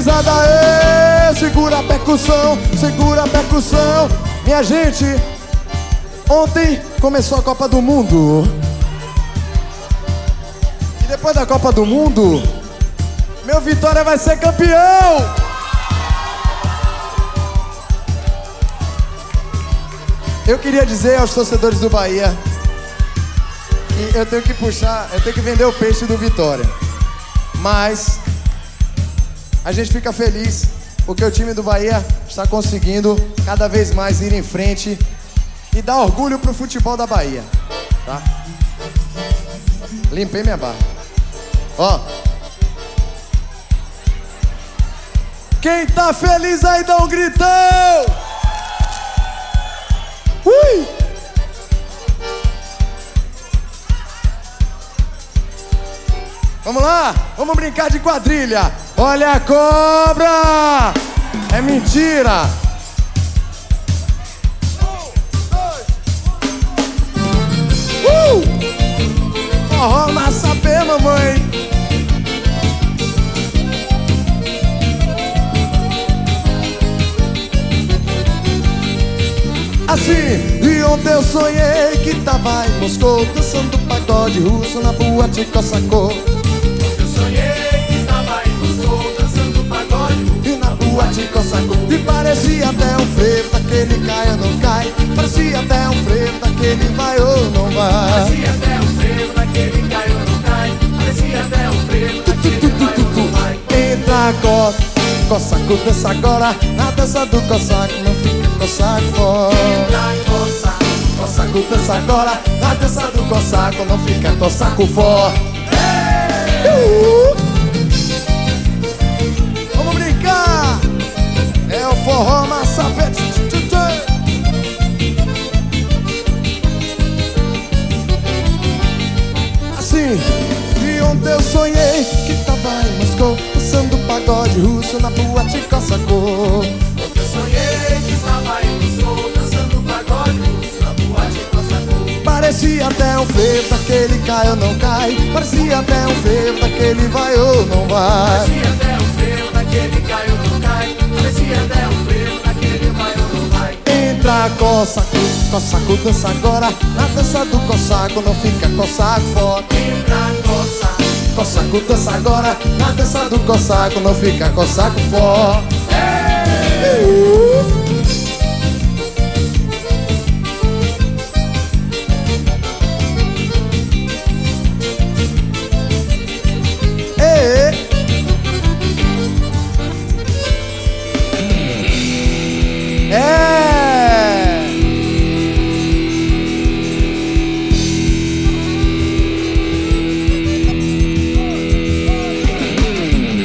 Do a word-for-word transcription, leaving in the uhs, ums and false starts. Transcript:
risada, ê, segura a percussão, segura a percussão. Minha gente, ontem começou a Copa do Mundo. E depois da Copa do Mundo, meu Vitória vai ser campeão. Eu queria dizer aos torcedores do Bahia que eu tenho que puxar, eu tenho que vender o peixe do Vitória. Mas a gente fica feliz porque o time do Bahia está conseguindo cada vez mais ir em frente e dar orgulho pro futebol da Bahia, tá? Limpei minha barra. Ó. Quem tá feliz aí dá um gritão! Ui! Vamos lá, vamos brincar de quadrilha. Olha a cobra! É mentira! Uh! Forró na sapê, mamãe. Assim, e ontem eu sonhei que tava em Moscou, dançando pagode russo na boate Cossacô. Eu sonhei que estava em Moscou, dançando pagode russo E na boate Cossacô. E parecia até um frevo daquele cai ou não cai. Parecia até um frevo daquele vai ou não vai. Parecia até um frevo daquele cai ou não cai. Parecia até um frevo daquele vai ou não vai. Entra, coça, Cossacô, dança agora. Na dança do Cossaco, não fica Cossaco fora. Entra, coça, Cossaco, dança agora. Na dança do Cossaco, não fica Cossaco fora. Uh! Vamos brincar! É o forró massapé. Assim, e ontem eu sonhei que tava em Moscou, dançando pagode russo na boate Cossacô. Eu sonhei que estava em Moscou, dançando pagode russo na boate Cossacô. Parecia até um frevo daquele cai ou não cai. Parecia até um frevo daquele vai ou não vai. Parecia até um frevo daquele cai ou não cai. Parecia até um frevo daquele vai ou não vai. Entra, Cossaco, Cossaco, dança agora. Na dança do Cossaco, não fica Cossaco fora. Entra, coça, Cossaco, dança agora. Na dança do Cossaco, não fica Cossaco fora. hey! Uh!